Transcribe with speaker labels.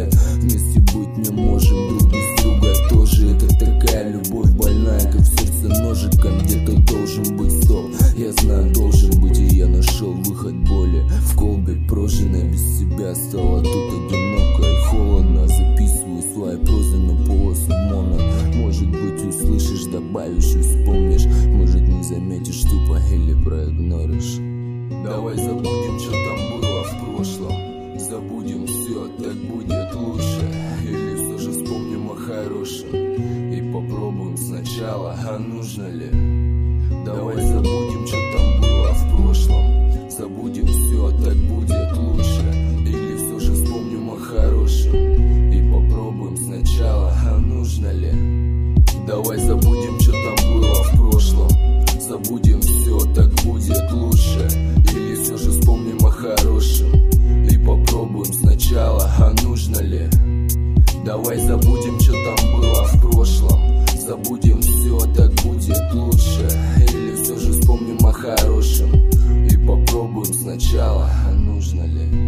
Speaker 1: другая. Вместе быть не можем друг без друга тоже. Это такая любовь больная, как в сердце ножиком. Где-то должен быть стол, я знаю, должен быть. И я нашел выход боли в колбе прожженной. Без себя стало тут одиноко и холодно. Записываю свои прозы на полосу моно. Может быть услышишь, добавишь и вспомнишь. Может не заметишь тупо или проигноришь. Давай забудем, что там было в прошлом. Забудем все, так будет лучше. Или все же вспомним о хорошем и попробуем сначала, а нужно ли? Давай забудем, что там было в прошлом. Забудем все, так будет лучше. Или все же вспомним о хорошем и попробуем сначала, а нужно ли? Давай забудем, что там было в прошлом. Забудем все, так будет лучше. Или все же вспомним о хорошем и попробуем сначала, а нужно ли? Давай забудем, что там было в прошлом. Забудем все, так будет лучше. Или все же вспомним о хорошем и попробуем сначала, а нужно ли?